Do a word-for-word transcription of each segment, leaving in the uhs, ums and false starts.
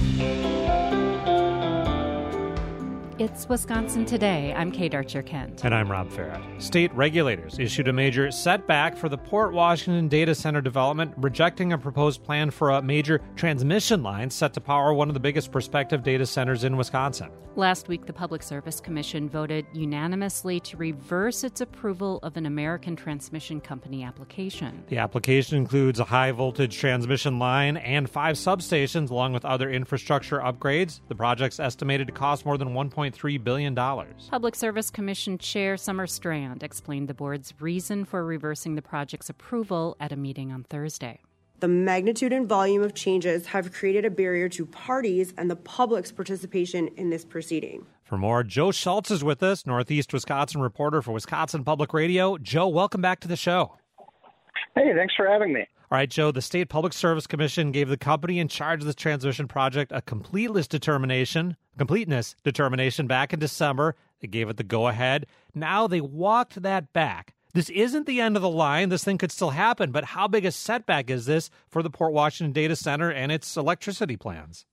It's Wisconsin Today. I'm Kate Archer-Kent. And I'm Rob Farrett. State regulators issued a major setback for the Port Washington data center development, rejecting a proposed plan for a major transmission line set to power one of the biggest prospective data centers in Wisconsin. Last week, the Public Service Commission voted unanimously to reverse its approval of an American Transmission Company application. The application includes a high-voltage transmission line and five substations, along with other infrastructure upgrades. The project's estimated to cost more than one point three billion dollars. Public Service Commission Chair Summer Strand explained the board's reason for reversing the project's approval at a meeting on Thursday. The magnitude and volume of changes have created a barrier to parties and the public's participation in this proceeding. For more, Joe Schultz is with us, Northeast Wisconsin reporter for Wisconsin Public Radio. Joe, welcome back to the show. Hey, thanks for having me. All right, Joe, the State Public Service Commission gave the company in charge of this transmission project a completeness determination, completeness determination back in December. They gave it the go-ahead. Now they walked that back. This isn't the end of the line. This thing could still happen, but how big a setback is this for the Port Washington Data Center and its electricity plans?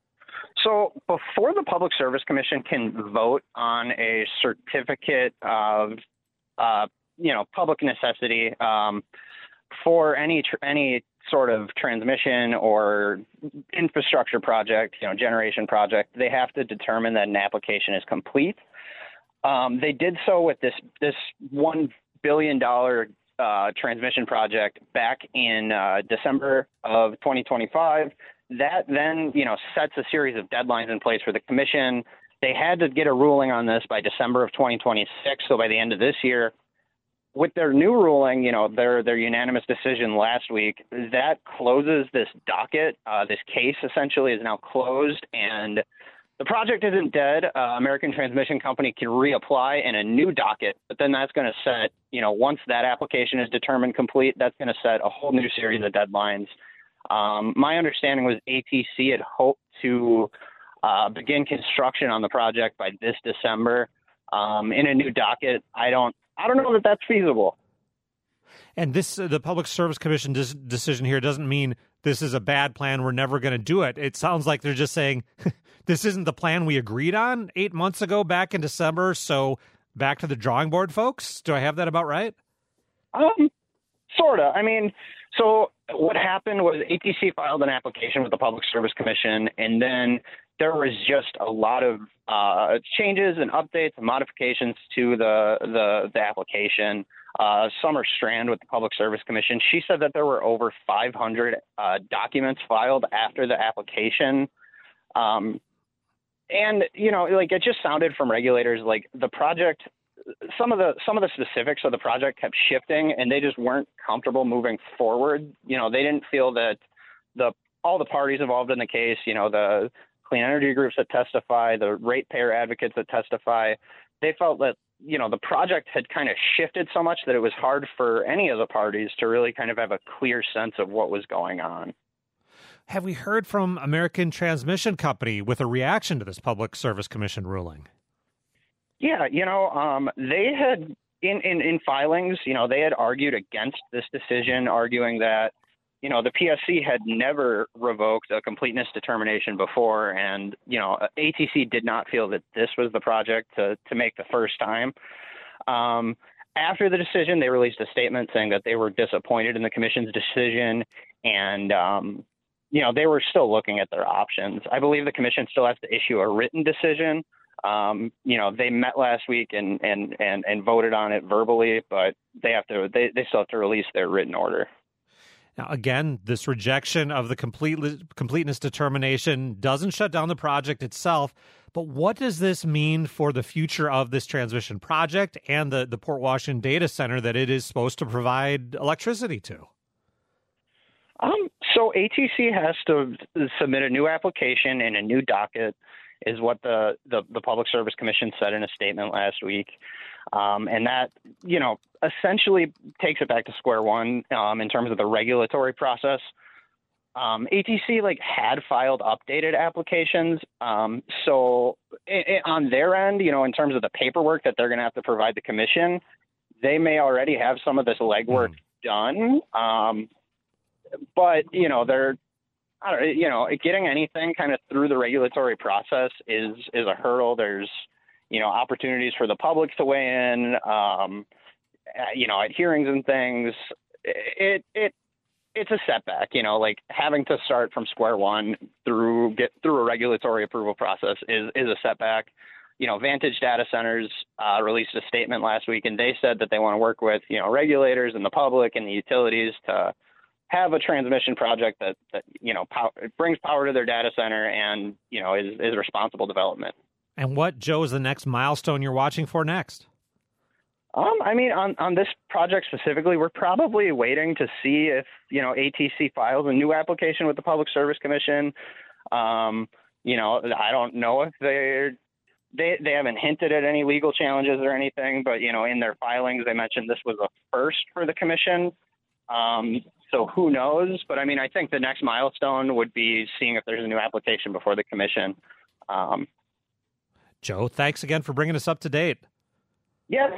So before the Public Service Commission can vote on a certificate of, uh, you know, public necessity um, for any tr- any sort of transmission or infrastructure project, you know, generation project, they have to determine that an application is complete. Um, they did so with this this one billion dollars uh, transmission project back in uh, December of twenty twenty-five. That then, you know, sets a series of deadlines in place for the commission. They had to get a ruling on this by December of twenty twenty-six, so by the end of this year. With their new ruling, you know, their their unanimous decision last week, that closes this docket. Uh, this case essentially is now closed, and the project isn't dead. Uh, American Transmission Company can reapply in a new docket, but then that's going to set, you know, once that application is determined complete, that's going to set a whole new series of deadlines. Um, my understanding was A T C had hoped to uh, begin construction on the project by this December. Um, in a new docket, I don't, I don't know that that's feasible. And this, uh, the Public Service Commission dis- decision here doesn't mean this is a bad plan. We're never going to do it. It sounds like they're just saying this isn't the plan we agreed on eight months ago back in December. So back to the drawing board, folks. Do I have that about right? Um, sort of. I mean, so what happened was A T C filed an application with the Public Service Commission, and then there was just a lot of uh, changes and updates and modifications to the the, the application. Uh, Summer Strand with the Public Service Commission, she said that there were over five hundred uh, documents filed after the application. Um, and, you know, like it just sounded from regulators like the project, some of the some of the specifics of the project kept shifting, and they just weren't comfortable moving forward. You know, they didn't feel that the all the parties involved in the case, you know, the clean energy groups that testify, the ratepayer advocates that testify, they felt that, you know, the project had kind of shifted so much that it was hard for any of the parties to really kind of have a clear sense of what was going on. Have we heard from American Transmission Company with a reaction to this Public Service Commission ruling? Yeah, you know, um, they had in, in, in filings, you know, they had argued against this decision, arguing that, you know, the P S C had never revoked a completeness determination before. And, you know, A T C did not feel that this was the project to, to make the first time. Um, after the decision, they released a statement saying that they were disappointed in the commission's decision. And, um, you know, they were still looking at their options. I believe the commission still has to issue a written decision. Um, you know, they met last week and, and, and, and voted on it verbally, but they have to, they, they still have to release their written order. Now, again, this rejection of the complete, completeness determination doesn't shut down the project itself, but what does this mean for the future of this transmission project and the, the Port Washington data center that it is supposed to provide electricity to? Um, so A T C has to submit a new application and a new docket is what the, the, the Public Service Commission said in a statement last week. Um, and that, you know, essentially takes it back to square one um, in terms of the regulatory process. Um, A T C like had filed updated applications. Um, so it, it, on their end, you know, in terms of the paperwork that they're going to have to provide the commission, they may already have some of this legwork mm. done. Um, but, you know, they're I don't, you know, getting anything kind of through the regulatory process is is a hurdle. There's, you know, opportunities for the public to weigh in, um, you know, at hearings and things. It it it's a setback, you know, like having to start from square one through get through a regulatory approval process is is a setback. You know, Vantage Data Centers uh, released a statement last week, and they said that they want to work with, you know, regulators and the public and the utilities to have a transmission project that, that you know, pow- brings power to their data center and, you know, is, is responsible development. And what, Joe, is the next milestone you're watching for next? Um, I mean, on, on this project specifically, we're probably waiting to see if, you know, A T C files a new application with the Public Service Commission. Um, you know, I don't know if they're They they haven't hinted at any legal challenges or anything, but, you know, in their filings, they mentioned this was a first for the commission. Um, so who knows? But, I mean, I think the next milestone would be seeing if there's a new application before the commission. Um, Joe, thanks again for bringing us up to date. Yes.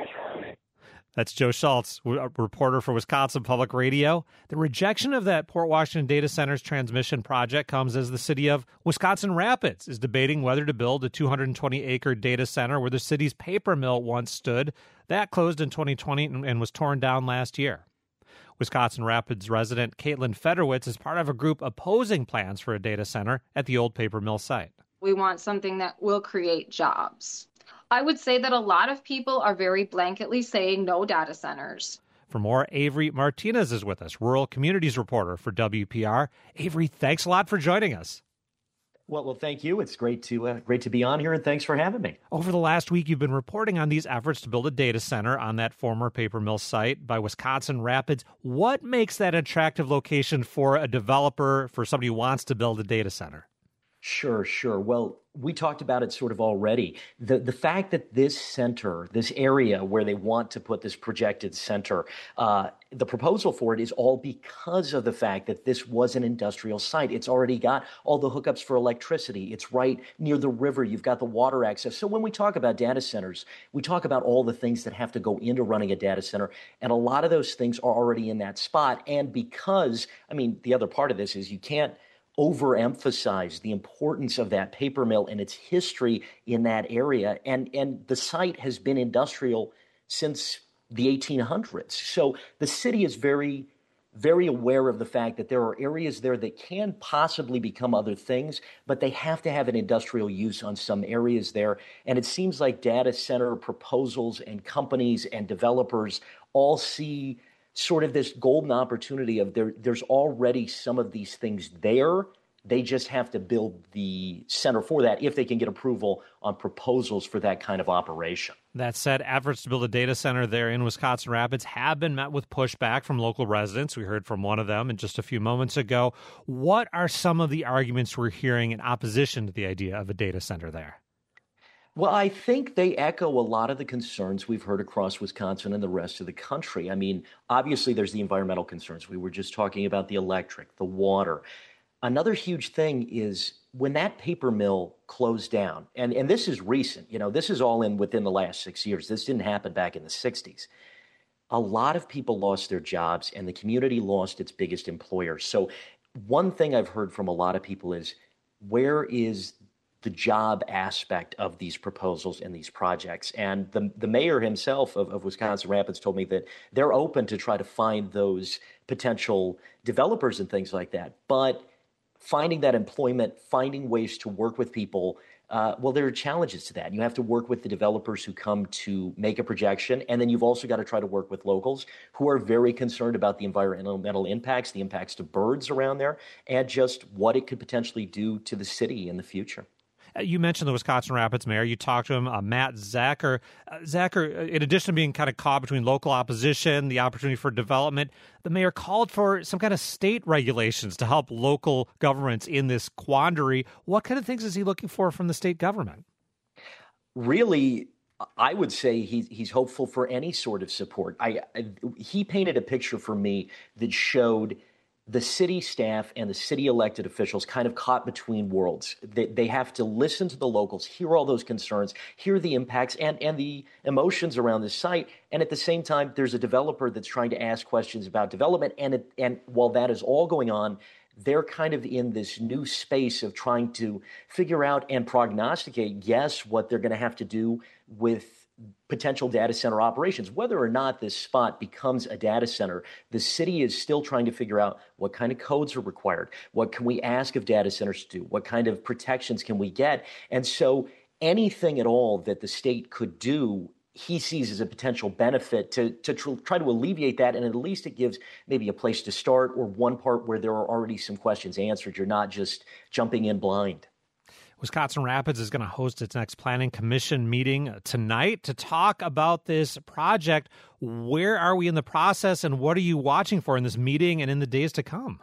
That's Joe Schultz, a reporter for Wisconsin Public Radio. The rejection of that Port Washington Data Center's transmission project comes as the city of Wisconsin Rapids is debating whether to build a two hundred twenty acre data center where the city's paper mill once stood. That closed in twenty twenty and was torn down last year. Wisconsin Rapids resident Caitlin Federwitz is part of a group opposing plans for a data center at the old paper mill site. We want something that will create jobs. I would say that a lot of people are very blanketly saying no data centers. For more, Avery Martinez is with us, rural communities reporter for W P R. Avery, thanks a lot for joining us. Well, well, thank you. It's great to uh, great to be on here, and thanks for having me. Over the last week, you've been reporting on these efforts to build a data center on that former paper mill site by Wisconsin Rapids. What makes that attractive location for a developer, for somebody who wants to build a data center? Sure, sure. Well, we talked about it sort of already. The the fact that this center, this area where they want to put this projected center, uh, the proposal for it is all because of the fact that this was an industrial site. It's already got all the hookups for electricity. It's right near the river. You've got the water access. So when we talk about data centers, we talk about all the things that have to go into running a data center. And a lot of those things are already in that spot. And because, I mean, the other part of this is you can't overemphasize the importance of that paper mill and its history in that area. And, and the site has been industrial since the eighteen hundreds. So the city is very, very aware of the fact that there are areas there that can possibly become other things, but they have to have an industrial use on some areas there. And it seems like data center proposals and companies and developers all see sort of this golden opportunity of there, there's already some of these things there. They just have to build the center for that if they can get approval on proposals for that kind of operation. That said, efforts to build a data center there in Wisconsin Rapids have been met with pushback from local residents. We heard from one of them in just a few moments ago. What are some of the arguments we're hearing in opposition to the idea of a data center there? Well, I think they echo a lot of the concerns we've heard across Wisconsin and the rest of the country. I mean, obviously, there's the environmental concerns. We were just talking about the electric, the water. Another huge thing is when that paper mill closed down, and, and this is recent, you know, this is all in within the last six years. This didn't happen back in the sixties. A lot of people lost their jobs, and the community lost its biggest employer. So one thing I've heard from a lot of people is, where is the job aspect of these proposals and these projects? And the the mayor himself of, of Wisconsin Rapids told me that they're open to try to find those potential developers and things like that. But finding that employment, finding ways to work with people, uh, well, there are challenges to that. You have to work with the developers who come to make a projection, and then you've also got to try to work with locals who are very concerned about the environmental impacts, the impacts to birds around there, and just what it could potentially do to the city in the future. You mentioned the Wisconsin Rapids mayor. You talked to him, uh, Matt Zacher. Uh, Zacher, in addition to being kind of caught between local opposition, the opportunity for development, the mayor called for some kind of state regulations to help local governments in this quandary. What kind of things is he looking for from the state government? Really, I would say he, he's hopeful for any sort of support. I, I he painted a picture for me that showed the city staff and the city elected officials kind of caught between worlds. They, they have to listen to the locals, hear all those concerns, hear the impacts and, and the emotions around this site. And at the same time, there's a developer that's trying to ask questions about development. And, it, and while that is all going on, they're kind of in this new space of trying to figure out and prognosticate, yes, what they're going to have to do with potential data center operations. Whether or not this spot becomes a data center, the city is still trying to figure out what kind of codes are required, what can we ask of data centers to do, what kind of protections can we get. And so anything at all that the state could do, he sees as a potential benefit to, to tr- try to alleviate that. And at least it gives maybe a place to start, or one part where there are already some questions answered. You're not just jumping in blind. Wisconsin Rapids is going to host its next Planning Commission meeting tonight to talk about this project. Where are we in the process, and what are you watching for in this meeting and in the days to come?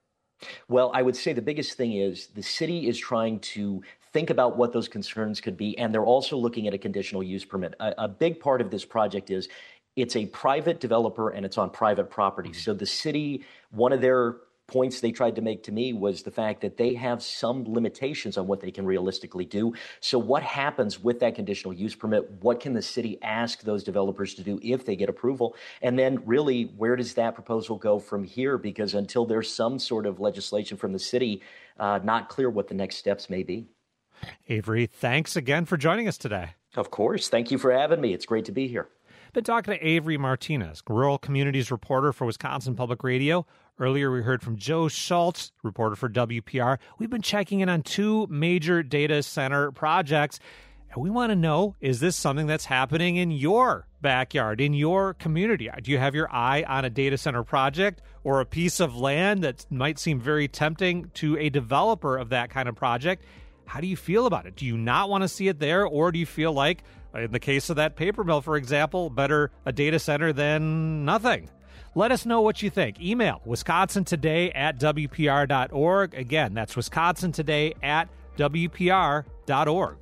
Well, I would say the biggest thing is the city is trying to think about what those concerns could be, and they're also looking at a conditional use permit. A, a big part of this project is it's a private developer and it's on private property. Mm-hmm. So the city, one of their points they tried to make to me was the fact that they have some limitations on what they can realistically do. So what happens with that conditional use permit? What can the city ask those developers to do if they get approval? And then really, where does that proposal go from here? Because until there's some sort of legislation from the city, uh, not clear what the next steps may be. Avery, thanks again for joining us today. Of course. Thank you for having me. It's great to be here. Been talking to Avery Martinez, rural communities reporter for Wisconsin Public Radio. Earlier, we heard from Joe Schultz, reporter for W P R. We've been checking in on two major data center projects, and we want to know, is this something that's happening in your backyard, in your community? Do you have your eye on a data center project or a piece of land that might seem very tempting to a developer of that kind of project? How do you feel about it? Do you not want to see it there, or do you feel like, in the case of that paper mill, for example, better a data center than nothing? Let us know what you think. Email wisconsin today at w p r dot org. Again, that's wisconsin today at w p r dot org.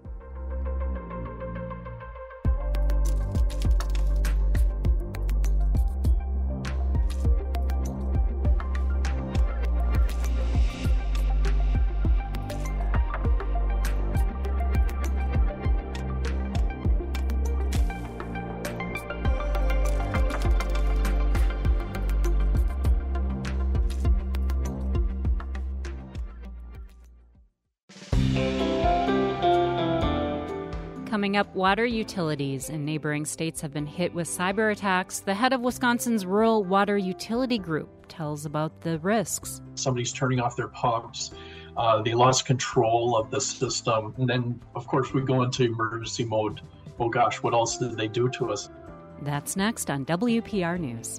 Coming up, water utilities in neighboring states have been hit with cyber attacks. The head of Wisconsin's Rural Water Utility Group tells about the risks. Somebody's turning off their pumps. Uh, they lost control of the system. And then, of course, we go into emergency mode. Oh, gosh, what else did they do to us? That's next on W P R News.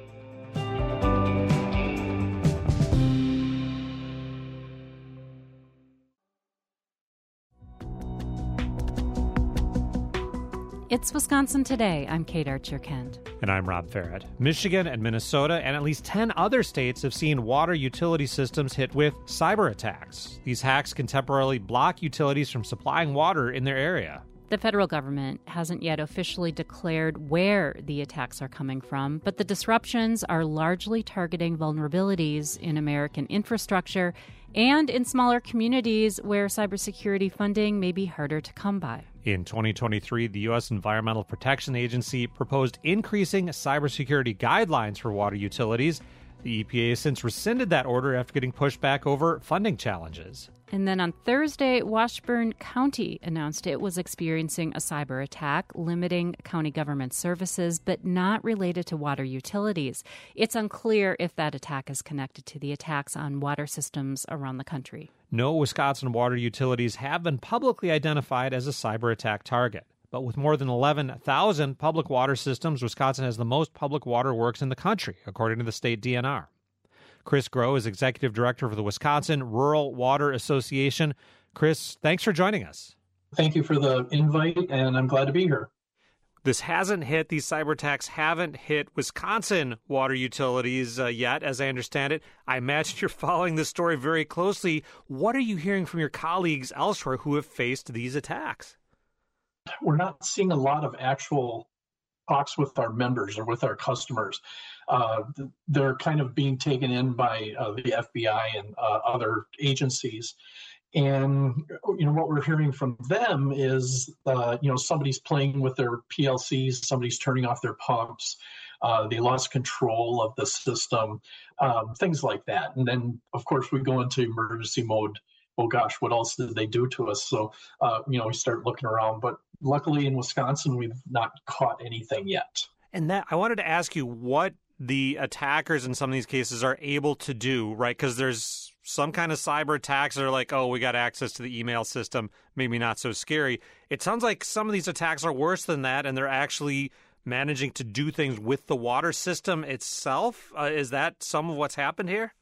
It's Wisconsin Today. I'm Kate Archer-Kent. And I'm Rob Farrett. Michigan and Minnesota and at least ten other states have seen water utility systems hit with cyber attacks. These hacks can temporarily block utilities from supplying water in their area. The federal government hasn't yet officially declared where the attacks are coming from, but the disruptions are largely targeting vulnerabilities in American infrastructure and in smaller communities where cybersecurity funding may be harder to come by. In twenty twenty-three, the U S Environmental Protection Agency proposed increasing cybersecurity guidelines for water utilities. The E P A has since rescinded that order after getting pushback over funding challenges. And then on Thursday, Washburn County announced it was experiencing a cyber attack, limiting county government services, but not related to water utilities. It's unclear if that attack is connected to the attacks on water systems around the country. No Wisconsin water utilities have been publicly identified as a cyber attack target. But with more than eleven thousand public water systems, Wisconsin has the most public water works in the country, according to the state D N R. Chris Groh is executive director for the Wisconsin Rural Water Association. Chris, thanks for joining us. Thank you for the invite, and I'm glad to be here. This hasn't hit, these cyber attacks haven't hit Wisconsin water utilities uh, yet, as I understand it. I imagine you're following this story very closely. What are you hearing from your colleagues elsewhere who have faced these attacks? We're not seeing a lot of actual talks with our members or with our customers. Uh, they're kind of being taken in by uh, the F B I and uh, other agencies. And, you know, what we're hearing from them is, uh, you know, somebody's playing with their P L Cs, somebody's turning off their pumps. Uh, they lost control of the system, um, things like that. And then, of course, we go into emergency mode. Oh, gosh, what else did they do to us? So, uh, you know, we start looking around. But luckily in Wisconsin, we've not caught anything yet. And that I wanted to ask you what the attackers in some of these cases are able to do, right? Because there's some kind of cyber attacks that are like, oh, we got access to the email system, maybe not so scary. It sounds like some of these attacks are worse than that, and they're actually managing to do things with the water system itself. Uh, is that some of what's happened here?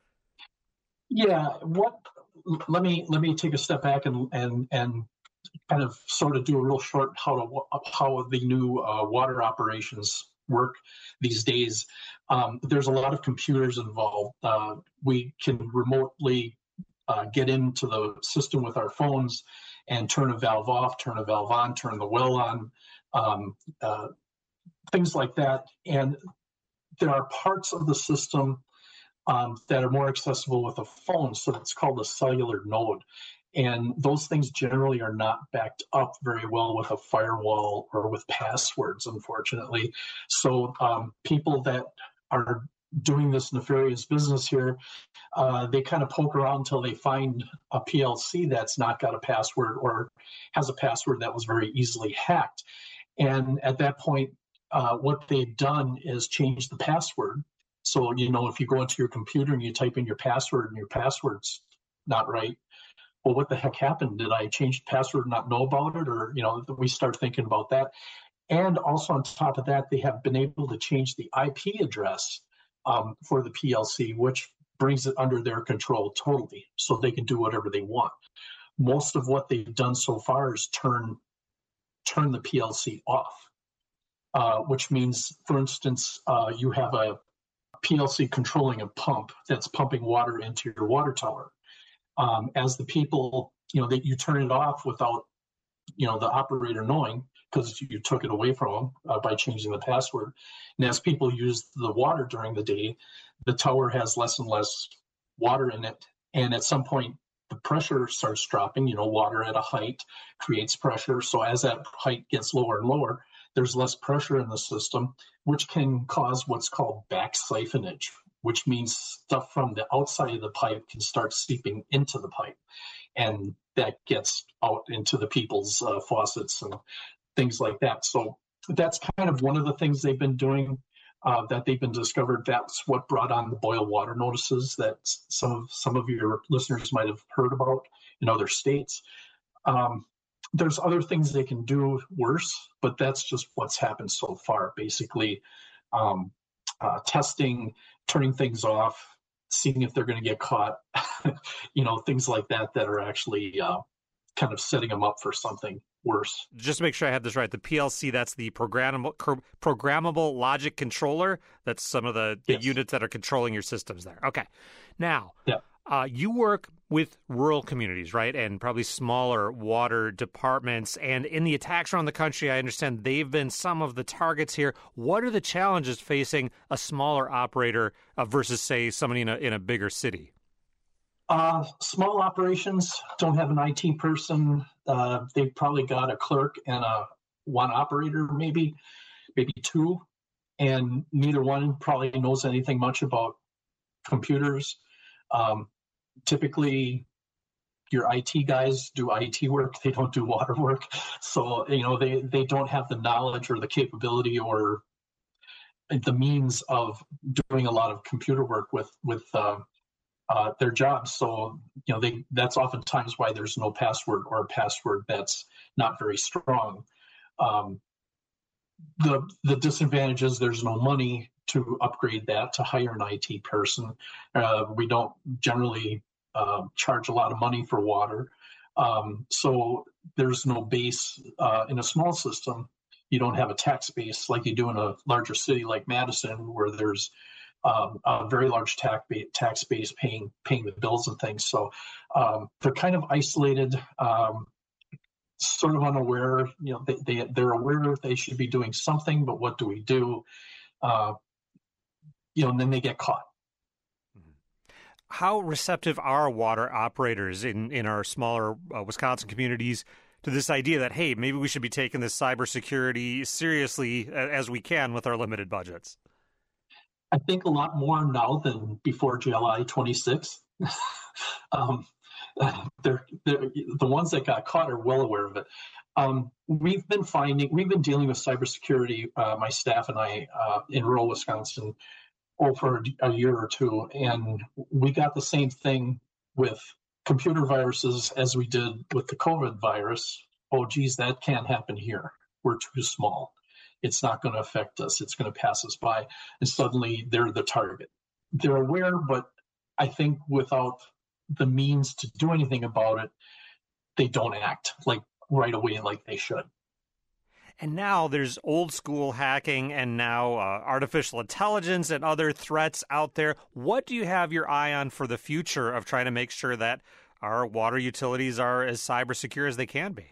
Yeah. What? Let me let me take a step back and and and kind of sort of do a real short how to how the new uh, water operations work these days. Um, there's a lot of computers involved. Uh, we can remotely uh, get into the system with our phones and turn a valve off, turn a valve on, turn the well on, um, uh, things like that. And there are parts of the system um, that are more accessible with a phone, so it's called a cellular node. And those things generally are not backed up very well with a firewall or with passwords, unfortunately. So um, people that are doing this nefarious business here, uh, they kind of poke around until they find a P L C that's not got a password or has a password that was very easily hacked. And at that point, uh, what they've done is change the password. So, you know, if you go into your computer and you type in your password and your password's not right, well, what the heck happened? Did I change the password and not know about it? Or, you know, we start thinking about that. And also on top of that, they have been able to change the I P address um, for the P L C, which brings it under their control totally, so they can do whatever they want. Most of what they've done so far is turn, turn the P L C off, uh, which means, for instance, uh, you have a P L C controlling a pump that's pumping water into your water tower. Um, as the people, you know, that you turn it off without, you know, the operator knowing, because you took it away from them uh, by changing the password. And as people use the water during the day, the tower has less and less water in it. And at some point, the pressure starts dropping. You know, water at a height creates pressure. So as that height gets lower and lower, there's less pressure in the system, which can cause what's called back siphonage, which means stuff from the outside of the pipe can start seeping into the pipe. And that gets out into the people's uh, faucets and things like that. So that's kind of one of the things they've been doing uh, that they've been discovered. That's what brought on the boil water notices that some of some of your listeners might have heard about in other states. Um, there's other things they can do worse, but that's just what's happened so far. Basically, um, uh, testing, turning things off, seeing if they're going to get caught, you know, things like that that are actually uh, kind of setting them up for something worse. Just to make sure I have this right, the P L C, that's the programmable programmable logic controller. That's some of the, the yes. units that are controlling your systems there. Okay. Now, yeah. uh, you work with rural communities, right, and probably smaller water departments. And in the attacks around the country, I understand they've been some of the targets here. What are the challenges facing a smaller operator uh, versus, say, somebody in a, in a bigger city? Uh, small operations don't have an I T person. Uh, they've probably got a clerk and a one operator, maybe, maybe two, and neither one probably knows anything much about computers. Um, typically, your I T guys do I T work; they don't do water work. So you know they they don't have the knowledge or the capability or the means of doing a lot of computer work with with. Uh, Uh, their jobs. So, you know, they that's oftentimes why there's no password or a password that's not very strong. Um, the the disadvantage is there's no money to upgrade that, to hire an I T person. Uh, we don't generally uh, charge a lot of money for water. Um, so there's no base uh, in a small system. You don't have a tax base like you do in a larger city like Madison, where there's Um, a very large tax base, tax base paying paying the bills and things. So um, they're kind of isolated, um, sort of unaware. You know, they, they they're aware they should be doing something, but what do we do? Uh, you know, and then they get caught. How receptive are water operators in in our smaller uh, Wisconsin communities to this idea that, hey, maybe we should be taking this cybersecurity seriously as we can with our limited budgets? I think a lot more now than before July twenty-sixth. um, they're, they're, the ones that got caught are well aware of it. Um, we've been finding, we've been dealing with cybersecurity, uh, my staff and I, uh, in rural Wisconsin over a year or two, and we got the same thing with computer viruses as we did with the COVID virus. Oh, geez, that can't happen here. We're too small. It's not going to affect us. It's going to pass us by. And suddenly they're the target. They're aware, but I think without the means to do anything about it, they don't act like right away like they should. And now there's old school hacking and now uh, artificial intelligence and other threats out there. What do you have your eye on for the future of trying to make sure that our water utilities are as cyber secure as they can be?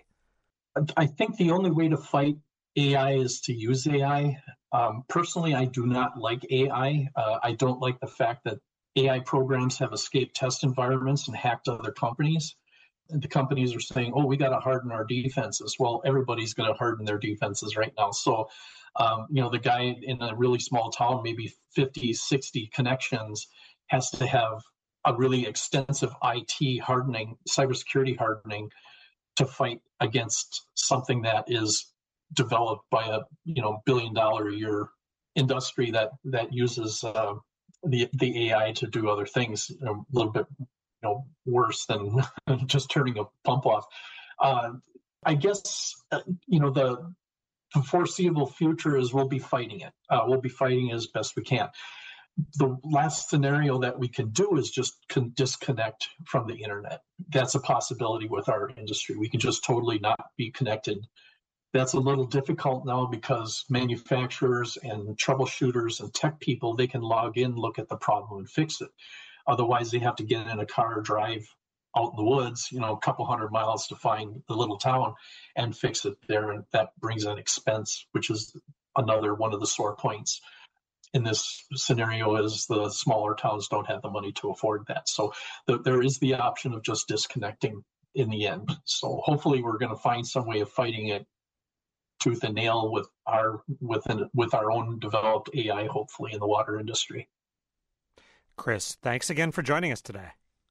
I think the only way to fight A I is to use A I. Um, personally, I do not like A I. Uh, I don't like the fact that A I programs have escaped test environments and hacked other companies. And the companies are saying, oh, we got to harden our defenses. Well, everybody's going to harden their defenses right now. So, um, you know, the guy in a really small town, maybe fifty, sixty connections, has to have a really extensive I T hardening, cybersecurity hardening to fight against something that is developed by a, you know, billion dollar a year industry that, that uses uh, the, the A I to do other things, you know, a little bit know, worse than just turning a pump off. Uh, I guess, uh, you know, the, the foreseeable future is we'll be fighting it. Uh, we'll be fighting as best we can. The last scenario that we can do is just con- disconnect from the internet. That's a possibility with our industry. We can just totally not be connected. That's a little difficult now because manufacturers and troubleshooters and tech people, they can log in, look at the problem and fix it. Otherwise, they have to get in a car, drive out in the woods, you know, a couple hundred miles to find the little town and fix it there. And that brings an expense, which is another one of the sore points in this scenario is the smaller towns don't have the money to afford that. So th- there is the option of just disconnecting in the end. So hopefully we're going to find some way of fighting it tooth and nail with our, within, with our own developed A I, hopefully in the water industry. Chris, thanks again for joining us today.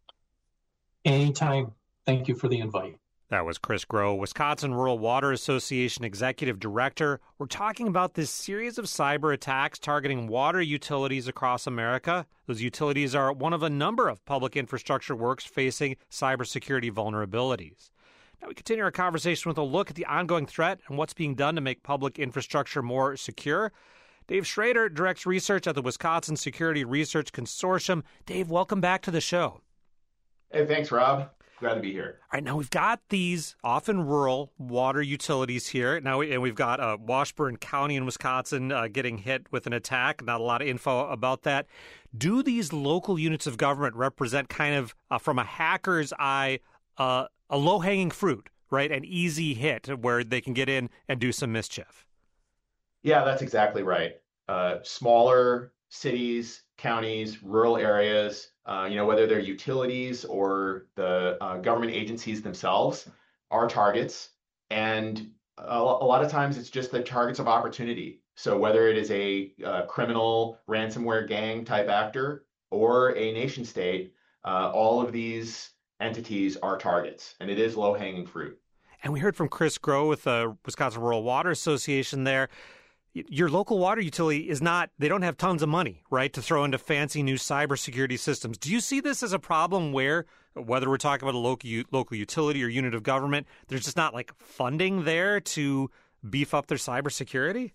Anytime. Thank you for the invite. That was Chris Groh, Wisconsin Rural Water Association Executive Director. We're talking about this series of cyber attacks targeting water utilities across America. Those utilities are one of a number of public infrastructure works facing cybersecurity vulnerabilities. Now we continue our conversation with a look at the ongoing threat and what's being done to make public infrastructure more secure. Dave Schrader directs research at the Wisconsin Security Research Consortium. Dave, welcome back to the show. Hey, thanks, Rob. Glad to be here. All right, now we've got these often rural water utilities here. Now, we, and we've got uh, Washburn County in Wisconsin uh, getting hit with an attack. Not a lot of info about that. Do these local units of government represent kind of, uh, from a hacker's eye, uh, a low-hanging fruit, right? An easy hit where they can get in and do some mischief? Yeah, that's exactly right. Uh, smaller cities, counties, rural areas, uh, you know, whether they're utilities or the uh, government agencies themselves are targets. And a, a lot of times it's just the targets of opportunity. So whether it is a uh, criminal ransomware gang type actor or a nation state, uh, all of these entities are targets, and it is low-hanging fruit. And we heard from Chris Groh with the Wisconsin Rural Water Association there. Your local water utility is not, they don't have tons of money, right, to throw into fancy new cybersecurity systems. Do you see this as a problem where, whether we're talking about a local local utility or unit of government, there's just not like funding there to beef up their cybersecurity?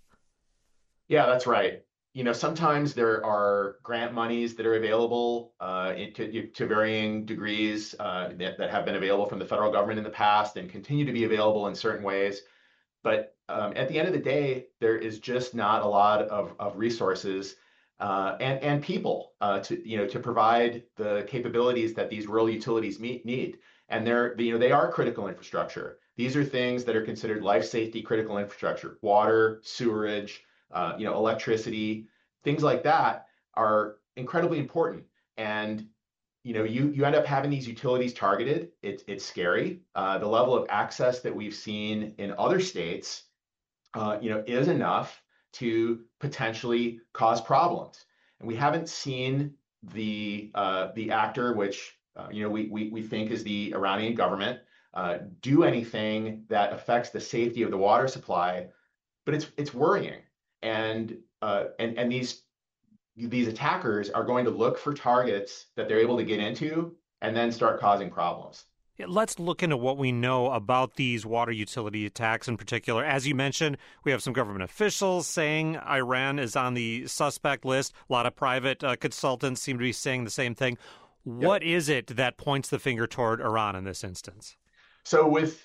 Yeah, that's right. You know, sometimes there are grant monies that are available uh, to, to varying degrees uh, that, that have been available from the federal government in the past and continue to be available in certain ways. But um, at the end of the day, there is just not a lot of, of resources uh, and, and people uh, to, you know, to provide the capabilities that these rural utilities meet, need. And they're, you know, they are critical infrastructure. These are things that are considered life safety critical infrastructure. Water, sewerage, uh, you know, electricity, things like that are incredibly important. And you know, you you end up having these utilities targeted. It's it's scary. Uh, the level of access that we've seen in other states, uh, you know, is enough to potentially cause problems. And we haven't seen the uh, the actor, which uh, you know we, we we think is the Iranian government, uh, do anything that affects the safety of the water supply. But it's it's worrying, and uh, and and these these attackers are going to look for targets that they're able to get into and then start causing problems. Yeah, let's look into what we know about these water utility attacks in particular. As you mentioned, we have some government officials saying Iran is on the suspect list. A lot of private uh, consultants seem to be saying the same thing. What yep. is it that points the finger toward Iran in this instance? So with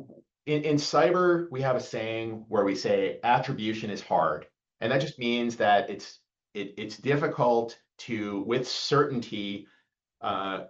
in, in cyber, we have a saying where we say attribution is hard. And that just means that it's it, it's difficult to, with certainty, uh,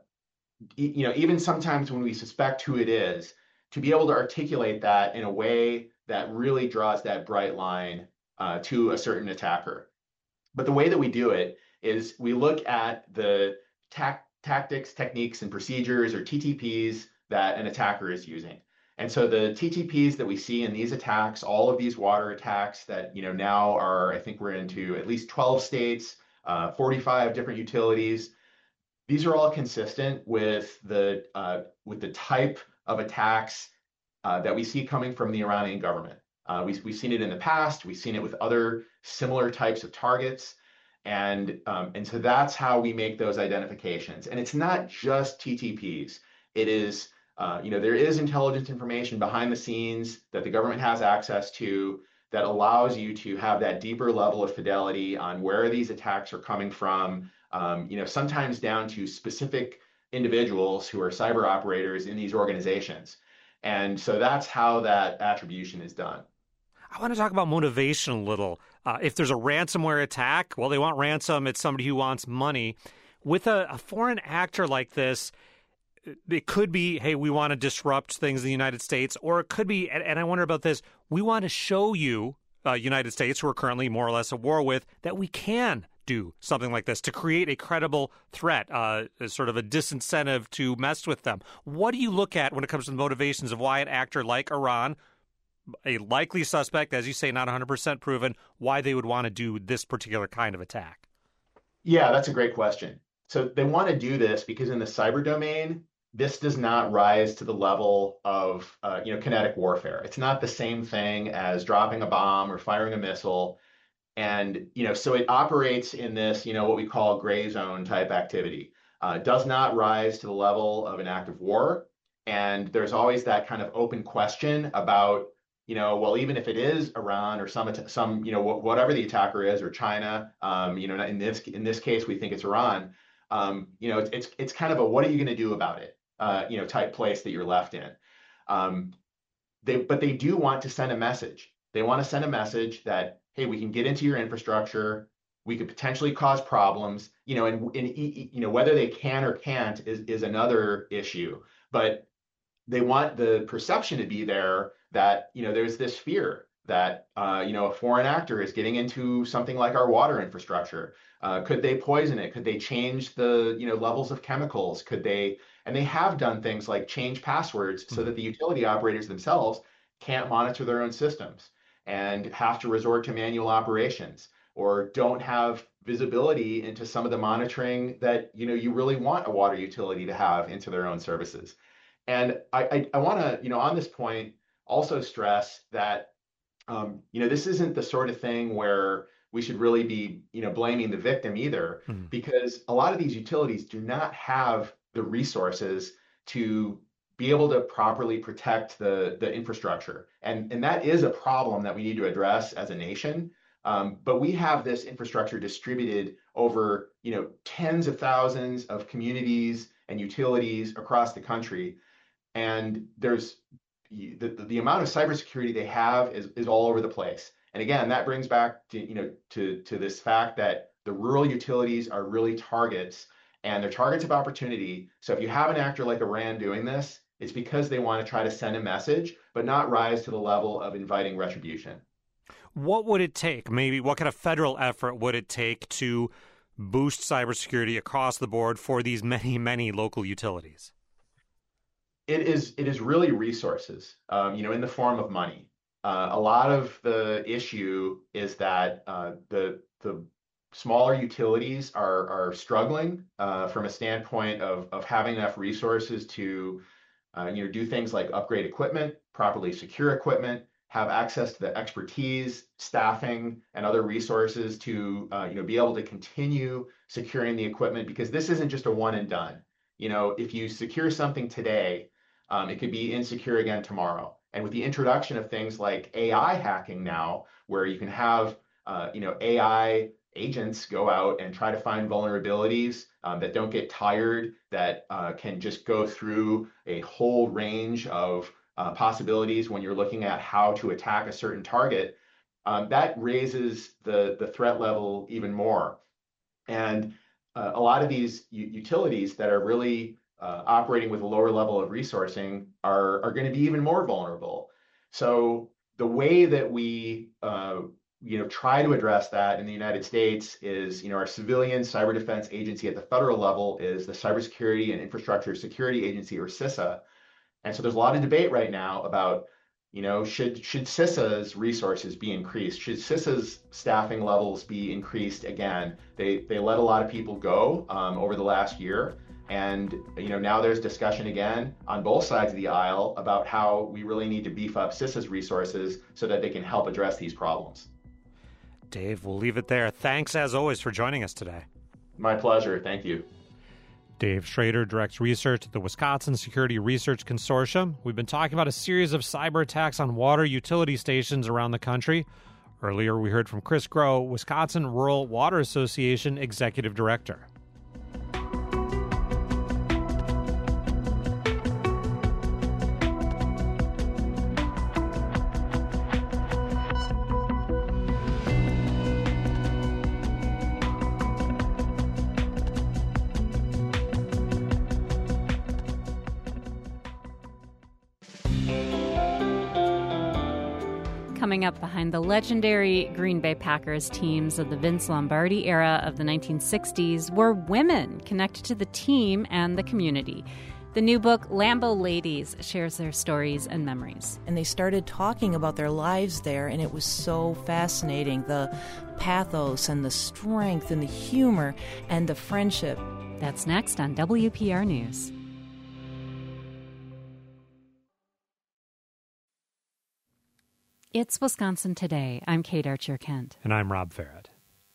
you know, even sometimes when we suspect who it is, to be able to articulate that in a way that really draws that bright line uh, to a certain attacker. But the way that we do it is we look at the tac- tactics, techniques, and procedures, or T T Ps, that an attacker is using. And so the T T Ps that we see in these attacks, all of these water attacks that, you know, now are, I think we're into at least twelve states, uh, forty-five different utilities. These are all consistent with the uh, with the type of attacks uh, that we see coming from the Iranian government. Uh, we, we've seen it in the past. We've seen it with other similar types of targets. And, um, and so that's how we make those identifications. And it's not just T T Ps. It is, uh, you know, there is intelligence information behind the scenes that the government has access to that allows you to have that deeper level of fidelity on where these attacks are coming from. Um, you know, sometimes down to specific individuals who are cyber operators in these organizations. And so that's how that attribution is done. I want to talk about motivation a little. Uh, if there's a ransomware attack, well, they want ransom. It's somebody who wants money. With a, a foreign actor like this, it could be, hey, we want to disrupt things in the United States, or it could be, and, and I wonder about this, we want to show you, uh, United States, who are currently more or less at war with, that we can do something like this to create a credible threat, uh, as sort of a disincentive to mess with them. What do you look at when it comes to the motivations of why an actor like Iran, a likely suspect, as you say, not one hundred percent proven, why they would want to do this particular kind of attack? Yeah, that's a great question. So they want to do this because in the cyber domain, this does not rise to the level of uh, you know, kinetic warfare. It's not the same thing as dropping a bomb or firing a missile. And, you know, so it operates in this, you know, what we call gray zone type activity. Uh, it does not rise to the level of an act of war. And there's always that kind of open question about, you know, well, even if it is Iran or some, some, you know, whatever the attacker is, or China, um, you know, in this in this case, we think it's Iran. Um, you know, it's, it's it's kind of a what are you going to do about it, uh, you know, type place that you're left in. Um, they, but they do want to send a message. They want to send a message that, hey, we can get into your infrastructure. We could potentially cause problems, you know, and, and you know, whether they can or can't is, is another issue. But they want the perception to be there that, you know, there's this fear that, uh, you know, a foreign actor is getting into something like our water infrastructure. Uh, could they poison it? Could they change the, you know, levels of chemicals? Could they, and they have done things like change passwords so that the utility operators themselves can't monitor their own systems and have to resort to manual operations, or don't have visibility into some of the monitoring that, you know, you really want a water utility to have into their own services. And I, I, I want to, you know, on this point, also stress that, um, you know, this isn't the sort of thing where we should really be, you know, blaming the victim either, mm-hmm. because a lot of these utilities do not have the resources to be able to properly protect the, the infrastructure. And, and that is a problem that we need to address as a nation. Um, but we have this infrastructure distributed over, you know, tens of thousands of communities and utilities across the country. And there's the, the, the amount of cybersecurity they have is, is all over the place. And again, that brings back to, you know, to, to this fact that the rural utilities are really targets, and they're targets of opportunity. So if you have an actor like Iran doing this, it's because they want to try to send a message, but not rise to the level of inviting retribution. What would it take? Maybe what kind of federal effort would it take to boost cybersecurity across the board for these many, many local utilities? It is it is really resources, um, you know, in the form of money. Uh, a lot of the issue is that uh, the the smaller utilities are are struggling uh, from a standpoint of of having enough resources to uh, you know do things like upgrade equipment, properly secure equipment, have access to the expertise, staffing, and other resources to uh, you know be able to continue securing the equipment, because this isn't just a one and done. You know, if you secure something today, um, it could be insecure again tomorrow. And with the introduction of things like A I hacking now, where you can have uh, you know A I agents go out and try to find vulnerabilities um, that don't get tired, that uh, can just go through a whole range of uh, possibilities when you're looking at how to attack a certain target, um, that raises the the threat level even more. And uh, a lot of these u- utilities that are really uh, operating with a lower level of resourcing are, are going to be even more vulnerable. So the way that we uh, you know, try to address that in the United States is, you know, our civilian cyber defense agency at the federal level is the Cybersecurity and Infrastructure Security Agency, or CISA. And so there's a lot of debate right now about, you know, should should CISA's resources be increased? Should CISA's staffing levels be increased again? They they let a lot of people go um, over the last year. And, you know, now there's discussion again on both sides of the aisle about how we really need to beef up CISA's resources so that they can help address these problems. Dave, we'll leave it there. Thanks, as always, for joining us today. My pleasure. Thank you. Dave Schrader directs research at the Wisconsin Security Research Consortium. We've been talking about a series of cyber attacks on water utility stations around the country. Earlier, we heard from Chris Groh, Wisconsin Rural Water Association Executive Director. Coming up, behind the legendary Green Bay Packers teams of the Vince Lombardi era of the nineteen sixties were women connected to the team and the community. The new book, Lambeau Ladies, shares their stories and memories. And they started talking about their lives there, and it was so fascinating. The pathos and the strength and the humor and the friendship. That's next on W P R News. It's Wisconsin Today. I'm Kate Archer-Kent. And I'm Rob Farrett.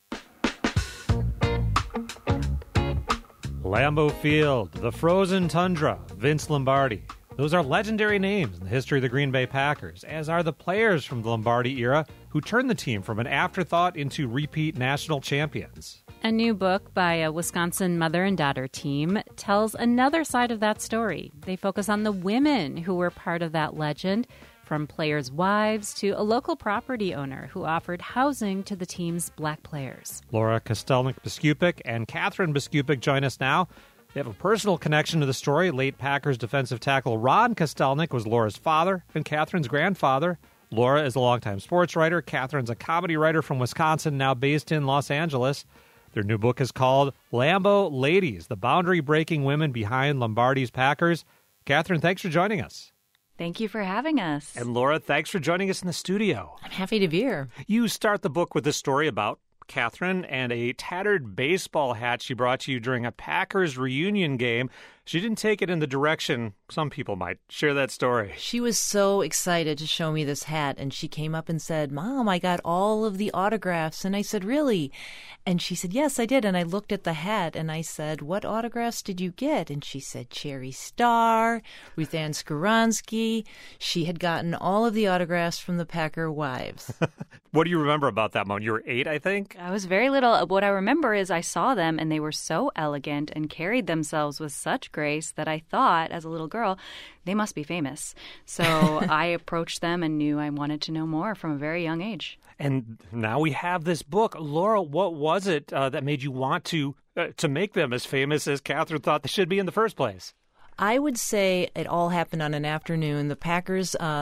Lambeau Field, the frozen tundra, Vince Lombardi. Those are legendary names in the history of the Green Bay Packers, as are the players from the Lombardi era who turned the team from an afterthought into repeat national champions. A new book by a Wisconsin mother and daughter team tells another side of that story. They focus on the women who were part of that legend, from players' wives to a local property owner who offered housing to the team's black players. Laura Kostelnik-Biskupik and Catherine Biskupik join us now. They have a personal connection to the story. Late Packers defensive tackle Ron Kostelnik was Laura's father and Catherine's grandfather. Laura is a longtime sports writer. Catherine's a comedy writer from Wisconsin, now based in Los Angeles. Their new book is called Lambeau Ladies, the boundary-breaking women behind Lombardi's Packers. Catherine, thanks for joining us. Thank you for having us. And Laura, thanks for joining us in the studio. I'm happy to be here. You start the book with a story about Catherine and a tattered baseball hat she brought to you during a Packers reunion game. She didn't take it in the direction some people might. Share that story. She was so excited to show me this hat, and she came up and said, "Mom, I got all of the autographs." And I said, "Really?" And she said, "Yes, I did." And I looked at the hat, and I said, "What autographs did you get?" And she said, Cherry Starr, Ruth Ann Skowronski. She had gotten all of the autographs from the Packer wives. What do you remember about that moment? You were eight, I think? I was very little. What I remember is I saw them, and they were so elegant and carried themselves with such grace that I thought, as a little girl, they must be famous. So I approached them and knew I wanted to know more from a very young age. And now we have this book. Laura, what was it uh, that made you want to uh, to make them as famous as Catherine thought they should be in the first place? I would say it all happened on an afternoon. The Packers uh,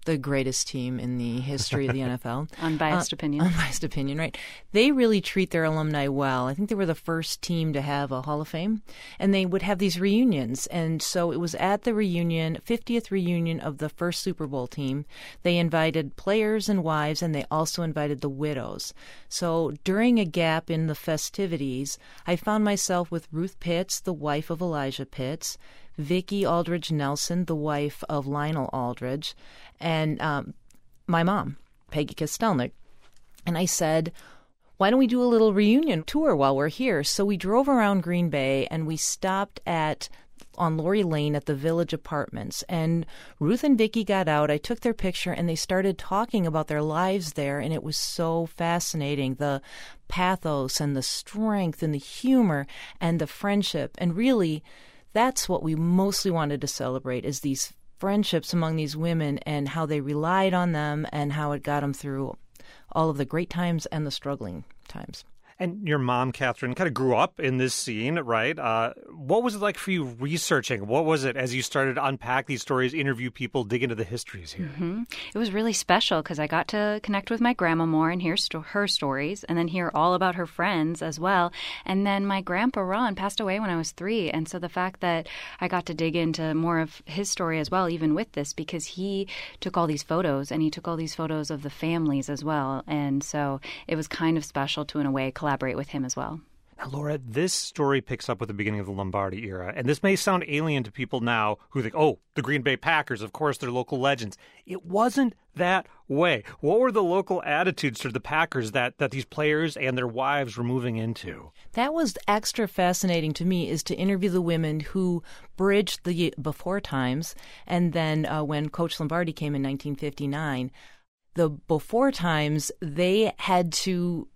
the greatest team in the history of the N F L. Unbiased uh, opinion. Unbiased opinion, right. They really treat their alumni well. I think they were the first team to have a Hall of Fame, and they would have these reunions. And so it was at the reunion, fiftieth reunion of the first Super Bowl team. They invited players and wives, and they also invited the widows. So during a gap in the festivities, I found myself with Ruth Pitts, the wife of Elijah Pitts, Vicki Aldridge Nelson, the wife of Lionel Aldridge, and um, my mom, Peggy Kostelnik. And I said, why don't we do a little reunion tour while we're here? So we drove around Green Bay, and we stopped at on Lori Lane at the Village Apartments. And Ruth and Vicki got out. I took their picture, and they started talking about their lives there, and it was so fascinating. The pathos and the strength and the humor and the friendship. And really, that's what we mostly wanted to celebrate, is these friendships among these women and how they relied on them and how it got them through all of the great times and the struggling times. And your mom, Catherine, kind of grew up in this scene, right? Uh, what was it like for you researching? What was it as you started to unpack these stories, interview people, dig into the histories here? Mm-hmm. It was really special because I got to connect with my grandma more and hear sto- her stories, and then hear all about her friends as well. And then my grandpa, Ron, passed away when I was three. And so the fact that I got to dig into more of his story as well, even with this, because he took all these photos, and he took all these photos of the families as well. And so it was kind of special to, in a way, collaborate with him as well. Now, Laura, this story picks up with the beginning of the Lombardi era, and this may sound alien to people now who think, oh, the Green Bay Packers, of course, they're local legends. It wasn't that way. What were the local attitudes to the Packers that, that these players and their wives were moving into? That was extra fascinating to me, is to interview the women who bridged the before times, and then uh, when Coach Lombardi came in nineteen fifty-nine, the before times, they had to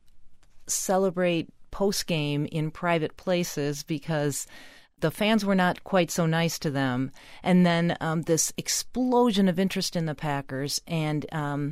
celebrate post-game in private places because the fans were not quite so nice to them. And then um, this explosion of interest in the Packers and um,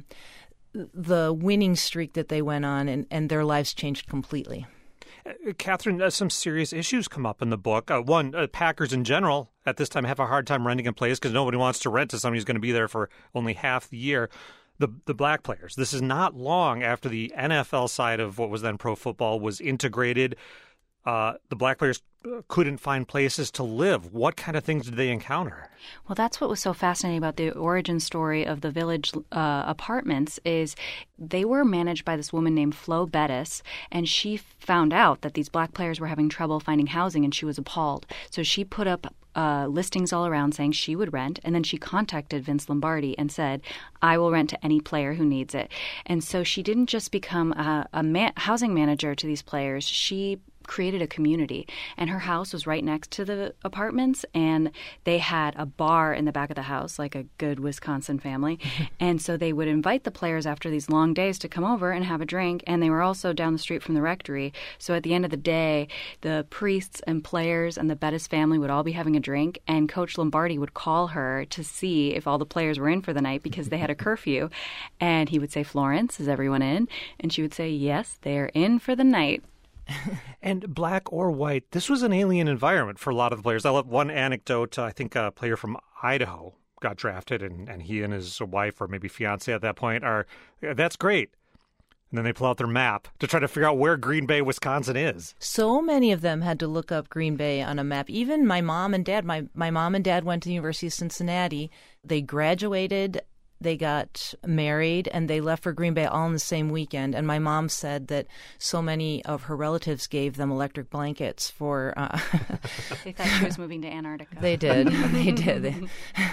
the winning streak that they went on, and, and their lives changed completely. Uh, Catherine, uh, some serious issues come up in the book. Uh, one, uh, Packers in general at this time have a hard time renting a place because nobody wants to rent to somebody who's going to be there for only half the year. The the black players. This is not long after the N F L side of what was then pro football was integrated. Uh, the black players couldn't find places to live. What kind of things did they encounter? Well, that's what was so fascinating about the origin story of the Village uh, Apartments is they were managed by this woman named Flo Bettis, and she found out that these black players were having trouble finding housing, and she was appalled. So she put up Uh, listings all around saying she would rent, and then she contacted Vince Lombardi and said, I will rent to any player who needs it. And so she didn't just become a, a man- housing manager to these players, she created a community. And her house was right next to the apartments, and they had a bar in the back of the house, like a good Wisconsin family. And so they would invite the players after these long days to come over and have a drink, and they were also down the street from the rectory. So at the end of the day, the priests and players and the Bettis family would all be having a drink, and Coach Lombardi would call her to see if all the players were in for the night because they had a curfew. And he would say, Florence, is everyone in? And she would say, yes, they're in for the night. And black or white, this was an alien environment for a lot of the players. I love one anecdote. I think a player from Idaho got drafted, and, and he and his wife, or maybe fiance at that point, are, that's great. And then they pull out their map to try to figure out where Green Bay, Wisconsin is. So many of them had to look up Green Bay on a map. Even my mom and dad. My, my mom and dad went to the University of Cincinnati. They graduated, they got married, and they left for Green Bay all in the same weekend. And my mom said that so many of her relatives gave them electric blankets for... Uh... They thought she was moving to Antarctica. They did. They did.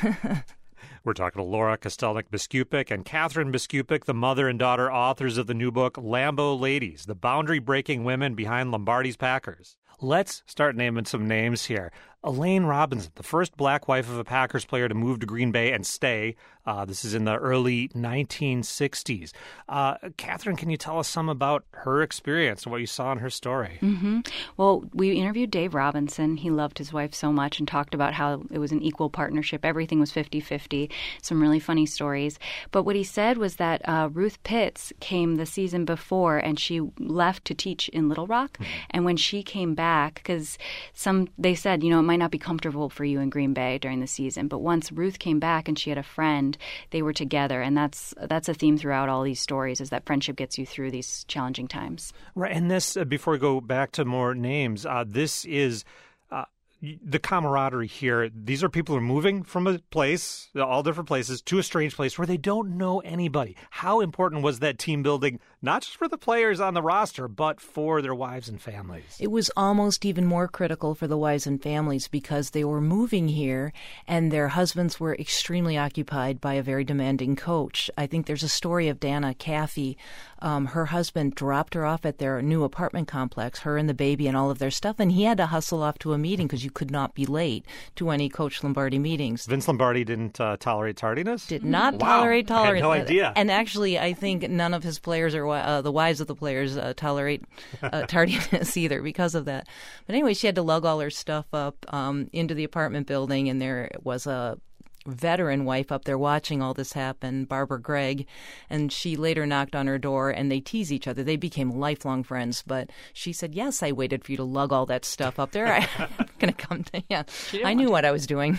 We're talking to Laura Kostelnik-Biskupik and Catherine Biskupik, the mother and daughter authors of the new book, Lambeau Ladies, the boundary-breaking women behind Lombardi's Packers. Let's start naming some names here. Elaine Robinson, the first black wife of a Packers player to move to Green Bay and stay. Uh, this is in the early nineteen sixties. Uh, Catherine, can you tell us some about her experience and what you saw in her story? Mm-hmm. Well, we interviewed Dave Robinson. He loved his wife so much and talked about how it was an equal partnership. Everything was fifty-fifty. Some really funny stories. But what he said was that uh, Ruth Pitts came the season before, and she left to teach in Little Rock. Mm-hmm. And when she came back, because some they said, you know, it might might not be comfortable for you in Green Bay during the season. But once Ruth came back and she had a friend, they were together. And that's that's a theme throughout all these stories, is that friendship gets you through these challenging times. Right. And this, uh, before we go back to more names, uh, this is uh, the camaraderie here. These are people who are moving from a place, all different places, to a strange place where they don't know anybody. How important was that team building, not just for the players on the roster, but for their wives and families? It was almost even more critical for the wives and families because they were moving here and their husbands were extremely occupied by a very demanding coach. I think there's a story of Dana Caffey. Um, her husband dropped her off at their new apartment complex, her and the baby and all of their stuff, and he had to hustle off to a meeting because you could not be late to any Coach Lombardi meetings. Vince Lombardi didn't uh, tolerate tardiness? Did not wow. tolerate tolerance. I had no idea. And actually, I think none of his players or uh, the wives of the players uh, tolerate uh, tardiness either because of that. But anyway, she had to lug all her stuff up um, into the apartment building, and there was a veteran wife up there watching all this happen, Barbara Gregg, and she later knocked on her door and they tease each other. They became lifelong friends, but she said, yes, I waited for you to lug all that stuff up there. I'm going to come to, yeah, I knew what I was doing.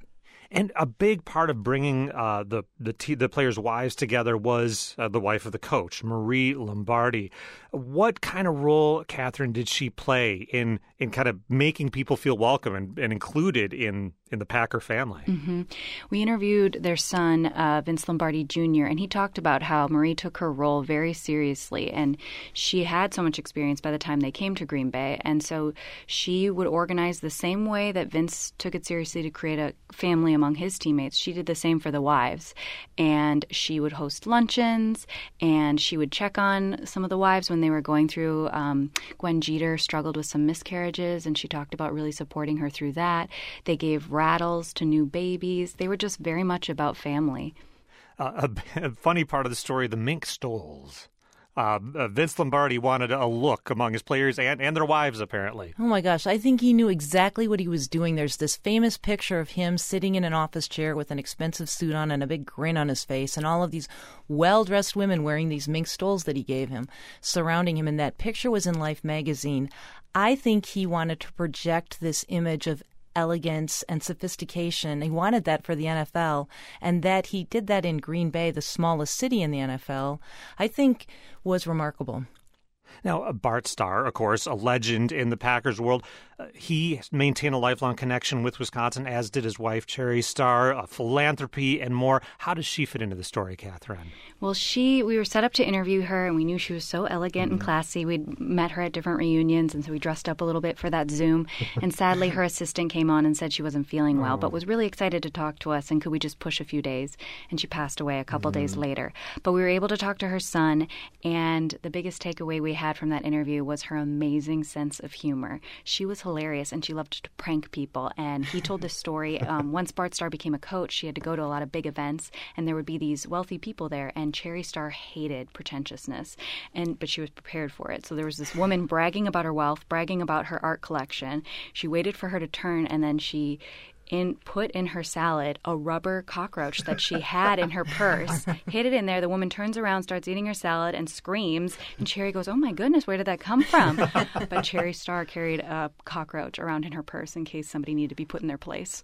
And a big part of bringing uh, the the, t- the players' wives together was uh, the wife of the coach, Marie Lombardi. What kind of role, Catherine, did she play in in kind of making people feel welcome and, and included in, in the Packer family? Mm-hmm. We interviewed their son, uh, Vince Lombardi Junior, and he talked about how Marie took her role very seriously. And she had so much experience by the time they came to Green Bay. And so she would organize the same way that Vince took it seriously to create a family among his teammates. She did the same for the wives. And she would host luncheons, and she would check on some of the wives when they were going through. Um, Gwen Jeter struggled with some miscarriages, and she talked about really supporting her through that. They gave rattles to new babies. They were just very much about family. Uh, a, a funny part of the story, the mink stoles. Uh, uh, Vince Lombardi wanted a look among his players and, and their wives, apparently. Oh, my gosh. I think he knew exactly what he was doing. There's this famous picture of him sitting in an office chair with an expensive suit on and a big grin on his face, and all of these well-dressed women wearing these mink stoles that he gave him, surrounding him. And that picture was in Life magazine. I think he wanted to project this image of elegance and sophistication. He wanted that for the N F L, and that he did that in Green Bay, the smallest city in the N F L, I think was remarkable. Now, Bart Starr, of course, a legend in the Packers world, uh, he maintained a lifelong connection with Wisconsin, as did his wife, Cherry Starr, uh, philanthropy and more. How does she fit into the story, Catherine? Well, she, we were set up to interview her, and we knew she was so elegant mm-hmm. and classy. We'd met her at different reunions, and so we dressed up a little bit for that Zoom. And sadly, her assistant came on and said she wasn't feeling well, oh. but was really excited to talk to us, and could we just push a few days? And she passed away a couple mm-hmm. days later. But we were able to talk to her son, and the biggest takeaway we had from that interview was her amazing sense of humor. She was hilarious, and she loved to prank people. And he told this story. Um, once Bart Starr became a coach, she had to go to a lot of big events, and there would be these wealthy people there, and Cherry Starr hated pretentiousness, and but she was prepared for it. So there was this woman bragging about her wealth, bragging about her art collection. She waited for her to turn, and then she in put in her salad a rubber cockroach that she had in her purse, hid it in there. The woman turns around, starts eating her salad, and screams. And Cherry goes, "Oh my goodness, where did that come from?" But Cherry Starr carried a cockroach around in her purse in case somebody needed to be put in their place.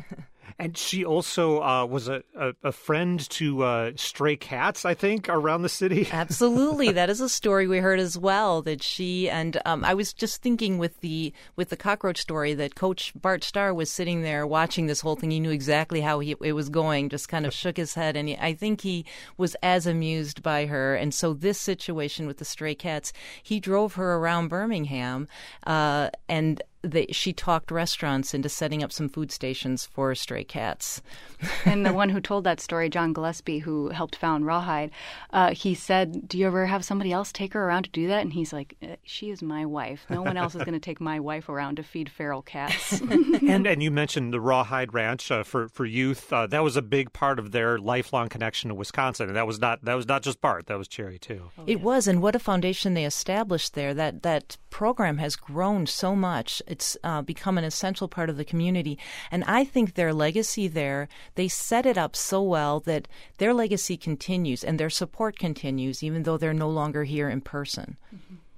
And she also uh, was a, a, a friend to uh, stray cats, I think, around the city. Absolutely. That is a story we heard as well, that she and um, I was just thinking with the with the cockroach story that Coach Bart Starr was sitting there watching this whole thing. He knew exactly how he, it was going, just kind of shook his head. And he, I think he was as amused by her. And so this situation with the stray cats, he drove her around Birmingham uh, and They, she talked restaurants into setting up some food stations for stray cats. And the one who told that story, John Gillespie, who helped found Rawhide, uh, he said, "Do you ever have somebody else take her around to do that?" And he's like, "She is my wife. No one else is going to take my wife around to feed feral cats." and and you mentioned the Rawhide Ranch uh, for for youth. Uh, that was a big part of their lifelong connection to Wisconsin, and that was not that was not just Bart. That was Cherry too. Oh, it yes. was, and what a foundation they established there. That that program has grown so much. It's uh, become an essential part of the community. And I think their legacy there, they set it up so well that their legacy continues and their support continues, even though they're no longer here in person. Mm-hmm.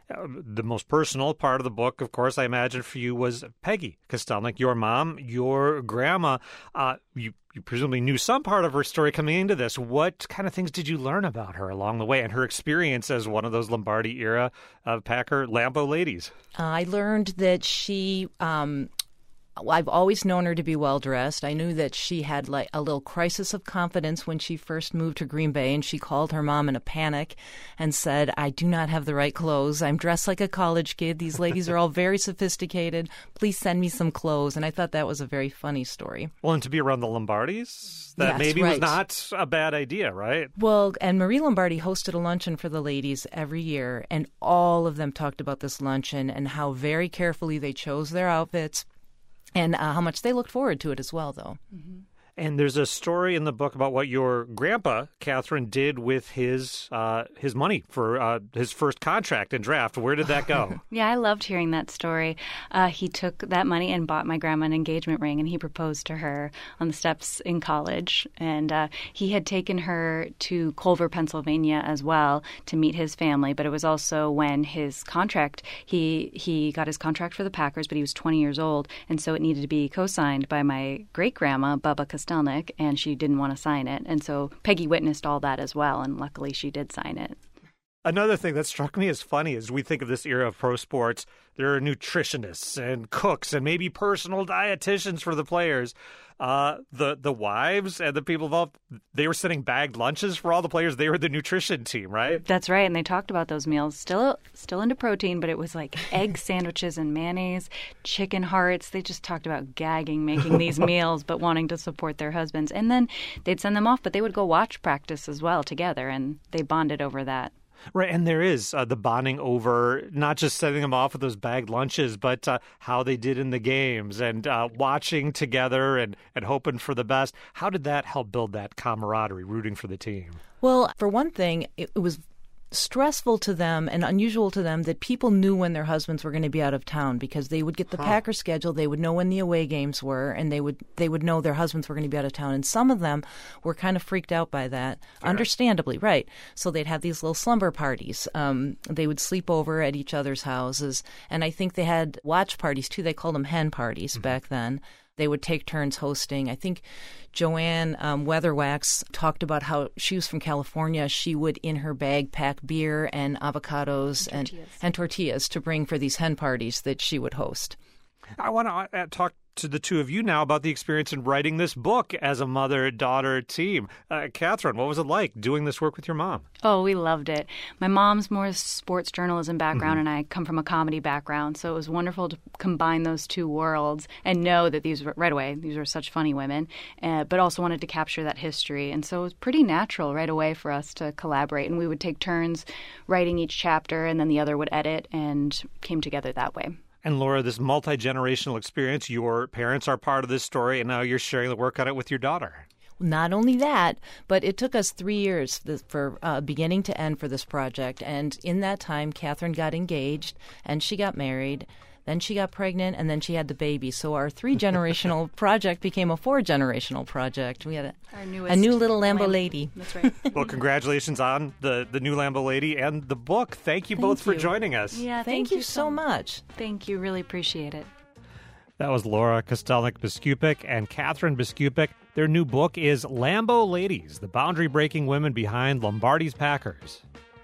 Uh, the most personal part of the book, of course, I imagine for you was Peggy Kostelnik, your mom, your grandma. Uh, you, you presumably knew some part of her story coming into this. What kind of things did you learn about her along the way and her experience as one of those Lombardi-era uh, Packer Lambeau ladies? Uh, I learned that she... Um, I've always known her to be well-dressed. I knew that she had like a little crisis of confidence when she first moved to Green Bay, and she called her mom in a panic and said, I do not have the right clothes. I'm dressed like a college kid. These ladies are all very sophisticated. Please send me some clothes. And I thought that was a very funny story. Well, and to be around the Lombardis, that Yes, maybe right. was not a bad idea, right? Well, and Marie Lombardi hosted a luncheon for the ladies every year, and all of them talked about this luncheon and how very carefully they chose their outfits. And uh, how much they looked forward to it as well, though. Mm-hmm. And there's a story in the book about what your grandpa, Catherine, did with his uh, his money for uh, his first contract and draft. Where did that go? Yeah, I loved hearing that story. Uh, he took that money and bought my grandma an engagement ring, and he proposed to her on the steps in college. And uh, he had taken her to Culver, Pennsylvania as well to meet his family. But it was also when his contract, he, he got his contract for the Packers, but he was twenty years old. And so it needed to be co-signed by my great-grandma, Bubba Kostelnik, and she didn't want to sign it. And so Peggy witnessed all that as well, and luckily she did sign it. Another thing that struck me as funny is we think of this era of pro sports, there are nutritionists and cooks and maybe personal dietitians for the players. Uh, the the wives and the people involved, they were sending bagged lunches for all the players. They were the nutrition team, right? That's right, and they talked about those meals. Still still into protein, but it was like egg sandwiches and mayonnaise, chicken hearts. They just talked about gagging making these meals, but wanting to support their husbands. And then they'd send them off, but they would go watch practice as well together, and they bonded over that. Right, and there is uh, the bonding over not just setting them off with those bagged lunches, but uh, how they did in the games and uh, watching together and, and hoping for the best. How did that help build that camaraderie, rooting for the team? Well, for one thing, it, it was stressful to them and unusual to them that people knew when their husbands were going to be out of town, because they would get the huh. Packer schedule, they would know when the away games were, and they would they would know their husbands were going to be out of town. And some of them were kind of freaked out by that, Fair. understandably, right? So they'd have these little slumber parties. Um, they would sleep over at each other's houses, and I think they had watch parties too. They called them hen parties mm-hmm. back then. They would take turns hosting. I think Joanne um, Weatherwax talked about how she was from California. She would, in her bag, pack beer and avocados and tortillas, and, and tortillas to bring for these hen parties that she would host. I want to talk to the two of you now about the experience in writing this book as a mother-daughter team. Uh, Catherine, what was it like doing this work with your mom? Oh, we loved it. My mom's more sports journalism background, mm-hmm. and I come from a comedy background, so it was wonderful to combine those two worlds and know that these were, right away, these were such funny women, uh, but also wanted to capture that history. And so it was pretty natural right away for us to collaborate, and we would take turns writing each chapter, and then the other would edit, and came together that way. And Laura, this multi-generational experience, your parents are part of this story, and now you're sharing the work on it with your daughter. Not only that, but it took us three years for uh, beginning to end for this project. And in that time, Catherine got engaged, and she got married. Then she got pregnant, and then she had the baby. So our three-generational project became a four-generational project. We had a, a new little Lambeau Lamb- lady. That's right. Well, congratulations on the, the new Lambeau lady and the book. Thank you thank both you. for joining us. Yeah, thank, thank you, you so much. Thank you. Really appreciate it. That was Laura Kostelnik-Biskupik and Catherine Biskupik. Their new book is Lambeau Ladies, the boundary-breaking women behind Lombardi's Packers.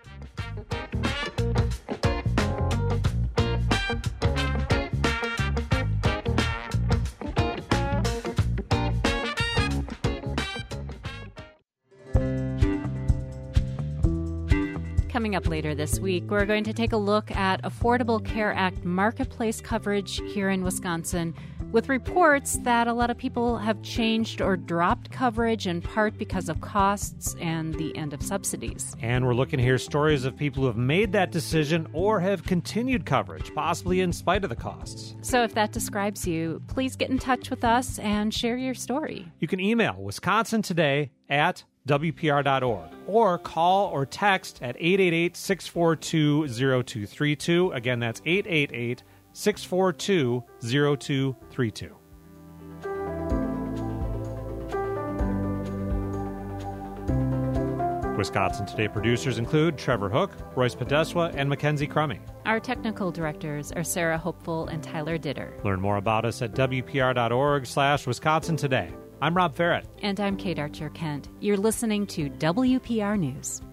Coming up later this week, we're going to take a look at Affordable Care Act marketplace coverage here in Wisconsin, with reports that a lot of people have changed or dropped coverage in part because of costs and the end of subsidies. And we're looking to hear stories of people who have made that decision or have continued coverage, possibly in spite of the costs. So if that describes you, please get in touch with us and share your story. You can email Wisconsin Today at W P R dot org or call or text at eight eight eight, six four two, zero two three two. Again, that's eight eight eight, six four two, zero two three two. Wisconsin Today producers include Trevor Hook, Royce Podeswa, and Mackenzie Crummy. Our technical directors are Sarah Hopeful and Tyler Ditter. Learn more about us at W P R dot org slash Wisconsin Today. I'm Rob Ferret. And I'm Kate Archer-Kent. You're listening to W P R News.